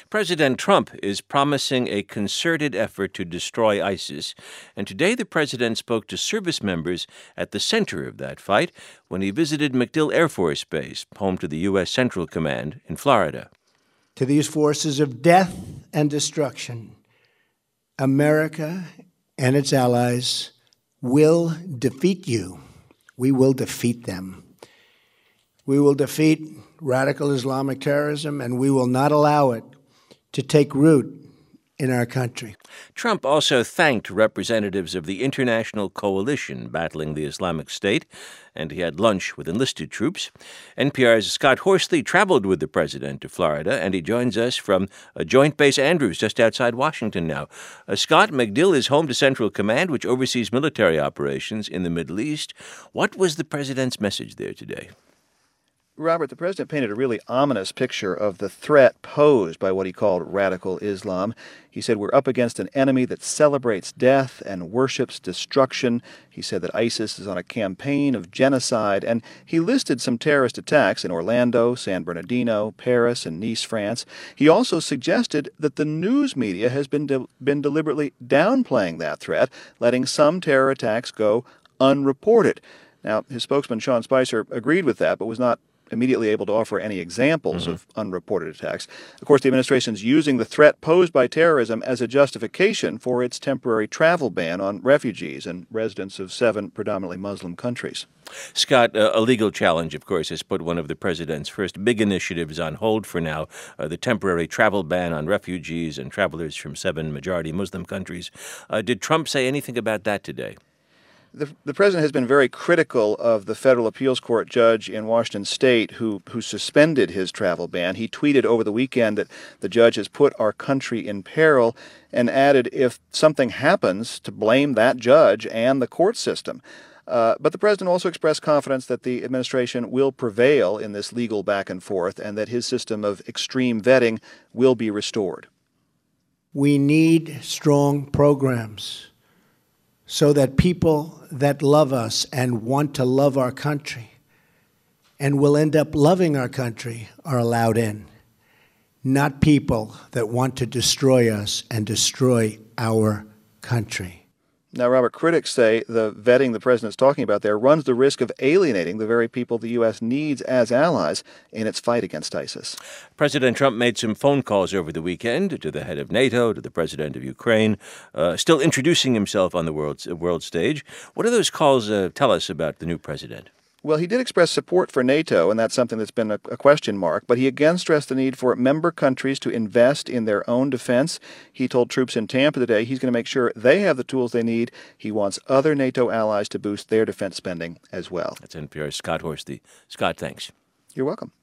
President Trump is promising a concerted effort to destroy ISIS, and today the president spoke to service members at the center of that fight when he visited MacDill Air Force Base, home to the U.S. Central Command in Florida. To these forces of death and destruction, America and its allies will defeat you. We will defeat them. We will defeat radical Islamic terrorism, and we will not allow it to take root in our country. Trump also thanked representatives of the international coalition battling the Islamic State, and he had lunch with enlisted troops. NPR's Scott Horsley traveled with the president to Florida, and he joins us from Joint Base Andrews, just outside Washington now. Scott, MacDill is home to Central Command, which oversees military operations in the Middle East. What was the president's message there today? Robert, the president painted a really ominous picture of the threat posed by what he called radical Islam. He said we're up against an enemy that celebrates death and worships destruction. He said that ISIS is on a campaign of genocide, and he listed some terrorist attacks in Orlando, San Bernardino, Paris, and Nice, France. He also suggested that the news media has been deliberately downplaying that threat, letting some terror attacks go unreported. Now, his spokesman, Sean Spicer, agreed with that, but was not immediately able to offer any examples of unreported attacks. Of course, the administration is using the threat posed by terrorism as a justification for its temporary travel ban on refugees and residents of 7 predominantly Muslim countries. Scott, a legal challenge, of course, has put one of the president's first big initiatives on hold for now, the temporary travel ban on refugees and travelers from 7 majority Muslim countries. Did Trump say anything about that today? The president has been very critical of the federal appeals court judge in Washington state who suspended his travel ban. He tweeted over the weekend that the judge has put our country in peril and added if something happens to blame that judge and the court system. But the president also expressed confidence that the administration will prevail in this legal back and forth and that his system of extreme vetting will be restored. We need strong programs so that people that love us and want to love our country and will end up loving our country are allowed in, not people that want to destroy us and destroy our country. Now, Robert, critics say the vetting the president's talking about there runs the risk of alienating the very people the U.S. needs as allies in its fight against ISIS. President Trump made some phone calls over the weekend to the head of NATO, to the president of Ukraine, still introducing himself on the world stage. What do those calls tell us about the new president? Well, he did express support for NATO, and that's something that's been a question mark, but he again stressed the need for member countries to invest in their own defense. He told troops in Tampa today he's going to make sure they have the tools they need. He wants other NATO allies to boost their defense spending as well. That's NPR's Scott Horsley. Scott, thanks. You're welcome.